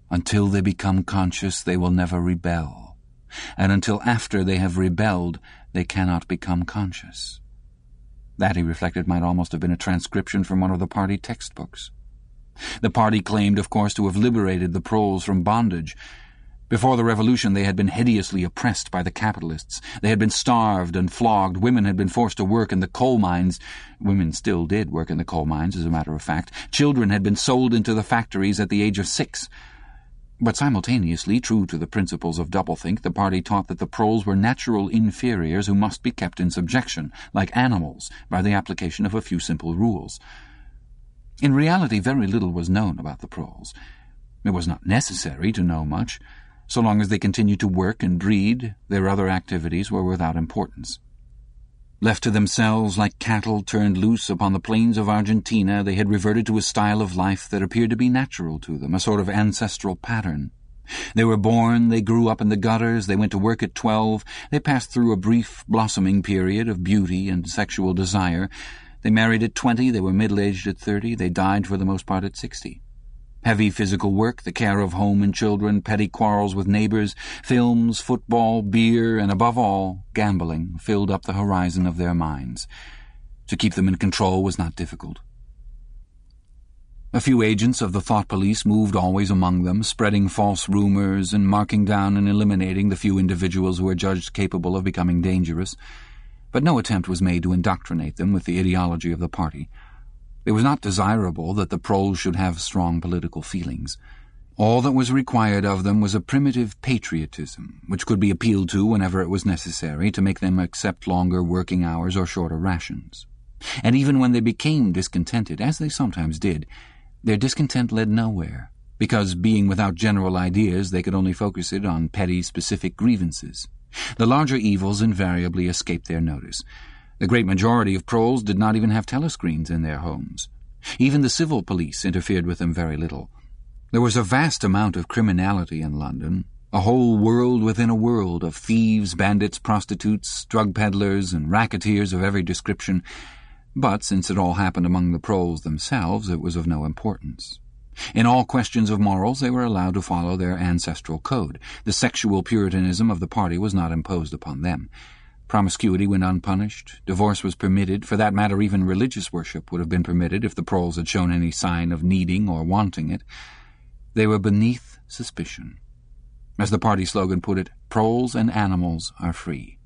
Until they become conscious, they will never rebel. And until after they have rebelled, they cannot become conscious. That, he reflected, might almost have been a transcription from one of the party textbooks. The party claimed, of course, to have liberated the proles from bondage. Before the revolution, they had been hideously oppressed by the capitalists. They had been starved and flogged. Women had been forced to work in the coal mines. Women still did work in the coal mines, as a matter of fact. Children had been sold into the factories at the age of 6. But simultaneously, true to the principles of doublethink, the party taught that the proles were natural inferiors who must be kept in subjection, like animals, by the application of a few simple rules. In reality, very little was known about the proles. It was not necessary to know much. So long as they continued to work and breed, their other activities were without importance. Left to themselves like cattle turned loose upon the plains of Argentina, they had reverted to a style of life that appeared to be natural to them, a sort of ancestral pattern. They were born, they grew up in the gutters, they went to work at 12, they passed through a brief blossoming period of beauty and sexual desire. They married at 20, they were middle-aged at 30, they died for the most part at 60. Heavy physical work, the care of home and children, petty quarrels with neighbors, films, football, beer, and above all, gambling, filled up the horizon of their minds. To keep them in control was not difficult. A few agents of the thought police moved always among them, spreading false rumors and marking down and eliminating the few individuals who were judged capable of becoming dangerous. But no attempt was made to indoctrinate them with the ideology of the party. It was not desirable that the proles should have strong political feelings. All that was required of them was a primitive patriotism, which could be appealed to whenever it was necessary to make them accept longer working hours or shorter rations. And even when they became discontented, as they sometimes did, their discontent led nowhere, because, being without general ideas, they could only focus it on petty, specific grievances. The larger evils invariably escaped their notice. The great majority of proles did not even have telescreens in their homes. Even the civil police interfered with them very little. There was a vast amount of criminality in London, a whole world within a world of thieves, bandits, prostitutes, drug peddlers, and racketeers of every description. But since it all happened among the proles themselves, it was of no importance. In all questions of morals, they were allowed to follow their ancestral code. The sexual puritanism of the party was not imposed upon them. Promiscuity went unpunished, divorce was permitted, for that matter even religious worship would have been permitted if the proles had shown any sign of needing or wanting it. They were beneath suspicion. As the party slogan put it, proles and animals are free.